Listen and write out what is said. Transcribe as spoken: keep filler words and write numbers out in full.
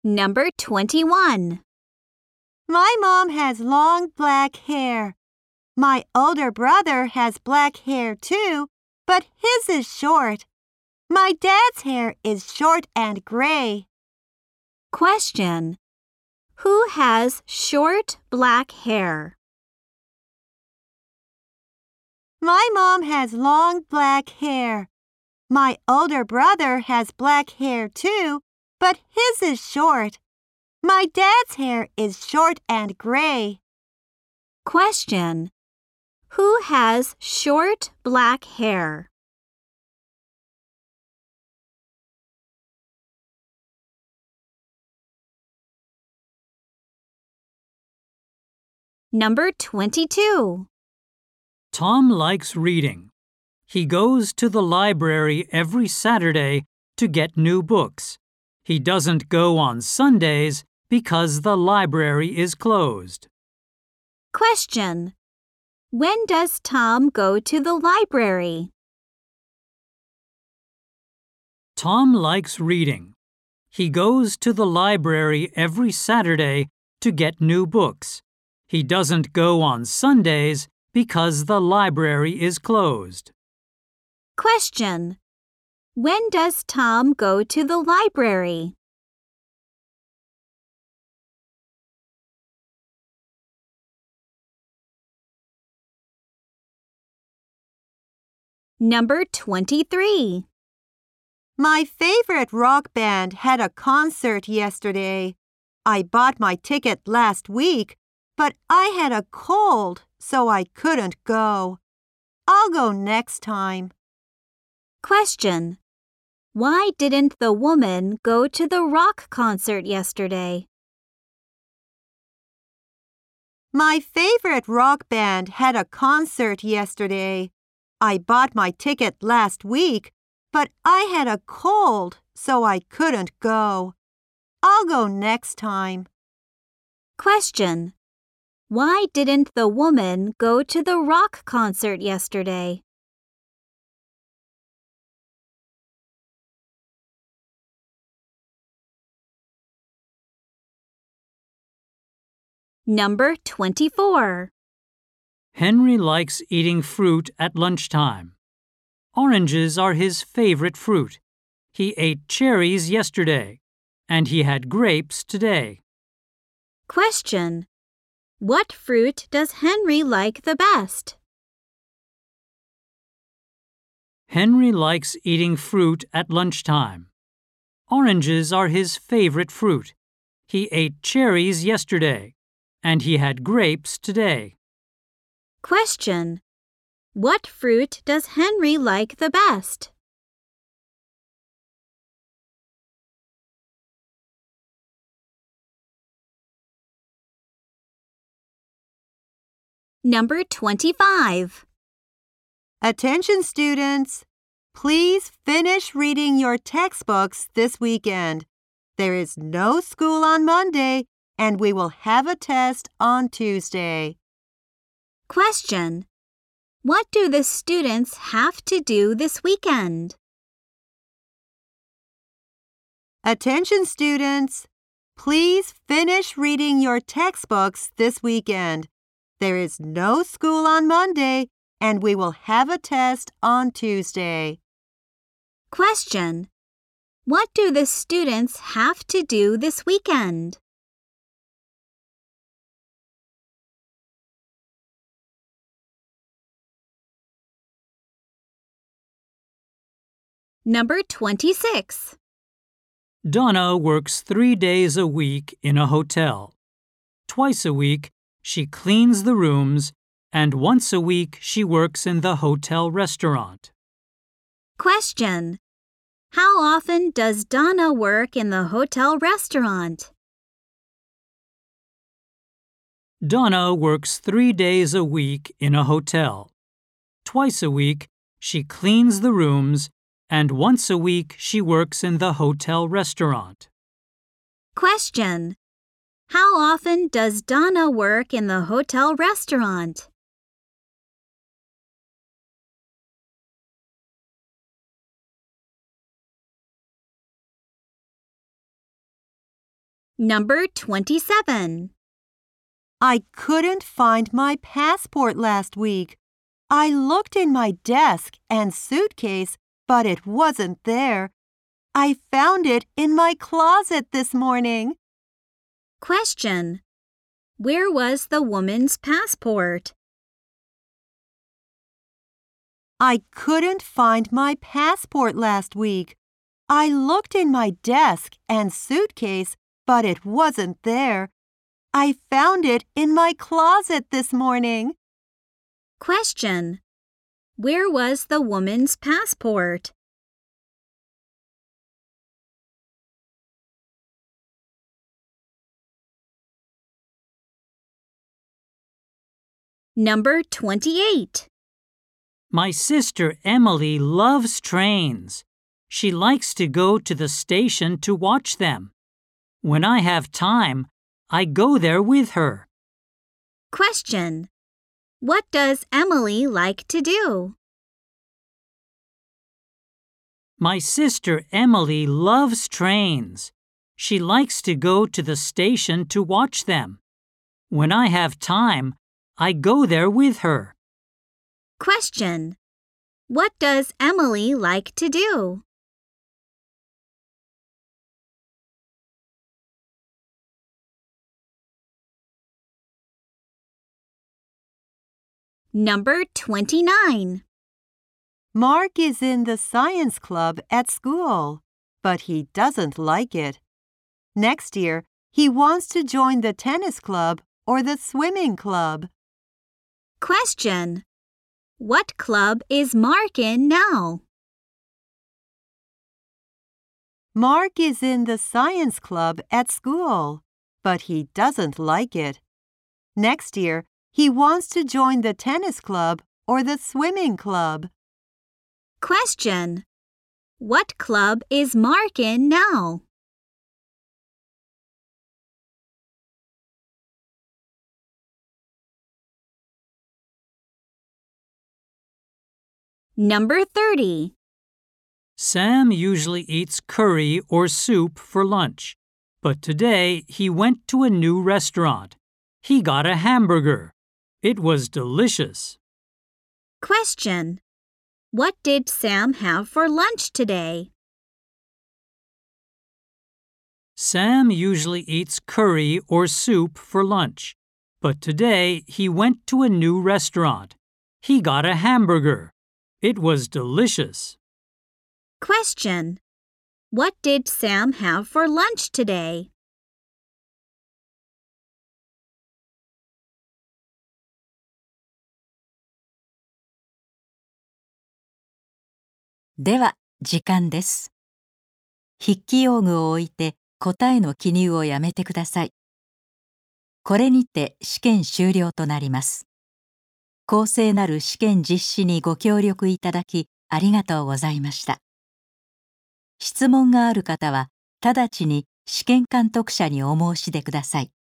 Number twenty-one. My mom has long black hair. My older brother has black hair too, but his is short. My dad's hair is short and gray. Question. Who has short black hair? My mom has long black hair. My older brother has black hair too, but his is short. My dad's hair is short and gray. Question. Who has short black hair? Number twenty-two. Tom likes reading. He goes to the library every Saturday to get new books. He doesn't go on Sundays because the library is closed. Question. When does Tom go to the library? Tom likes reading. He goes to the library every Saturday to get new books. He doesn't go on Sundays because the library is closed. Question. When does Tom go to the library? Number twenty-three. My favorite rock band had a concert yesterday. I bought my ticket last week, but I had a cold, so I couldn't go. I'll go next time. Question. Why didn't the woman go to the rock concert yesterday? My favorite rock band had a concert yesterday. I bought my ticket last week, but I had a cold, so I couldn't go. I'll go next time. Question. Why didn't the woman go to the rock concert yesterday? Number twenty-four. Henry likes eating fruit at lunchtime. Oranges are his favorite fruit. He ate cherries yesterday, and he had grapes today. Question. What fruit does Henry like the best? Henry likes eating fruit at lunchtime. Oranges are his favorite fruit. He ate cherries yesterday, and he had grapes today. Question. What fruit does Henry like the best? Number twenty-five. Attention students! Please finish reading your textbooks this weekend. There is no school on Monday, and we will have a test on Tuesday. Question. What do the students have to do this weekend? Attention students! Please finish reading your textbooks this weekend. There is no school on Monday, and we will have a test on Tuesday. Question. What do the students have to do this weekend? Number twenty-six. Donna works three days a week in a hotel. Twice a week, she cleans the rooms, and once a week she works in the hotel restaurant. Question. How often does Donna work in the hotel restaurant? Donna works three days a week in a hotel. Twice a week, she cleans the rooms, and once a week she works in the hotel restaurant. Question. How often does Donna work in the hotel restaurant? Number twenty-seven. I couldn't find my passport last week. I looked in my desk and suitcase, but it wasn't there. I found it in my closet this morning. Question. Where was the woman's passport? I couldn't find my passport last week. I looked in my desk and suitcase, but it wasn't there. I found it in my closet this morning. Question. Where was the woman's passport? Number twenty-eight. My sister Emily loves trains. She likes to go to the station to watch them. When I have time, I go there with her. Question. What does Emily like to do? My sister Emily loves trains. She likes to go to the station to watch them. When I have time, I go there with her. Question. What does Emily like to do? Number twenty-nine. Mark is in the science club at school, but he doesn't like it. Next year, he wants to join the tennis club or the swimming club. Question. What club is Mark in now? Mark is in the science club at school, but he doesn't like it. Next year, he wants to join the tennis club or the swimming club. Question. What club is Mark in now? Number thirty. Sam usually eats curry or soup for lunch, but today he went to a new restaurant. He got a hamburger. It was delicious. Question. What did Sam have for lunch today? Sam usually eats curry or soup for lunch, but today he went to a new restaurant. He got a hamburger. It was delicious. Question. What did Sam have for lunch today? 「では、時間です。筆記用具を置いて答えの記入をやめてください。これにて試験終了となります。公正なる試験実施にご協力いただきありがとうございました。質問がある方は直ちに試験監督者にお申し出ください。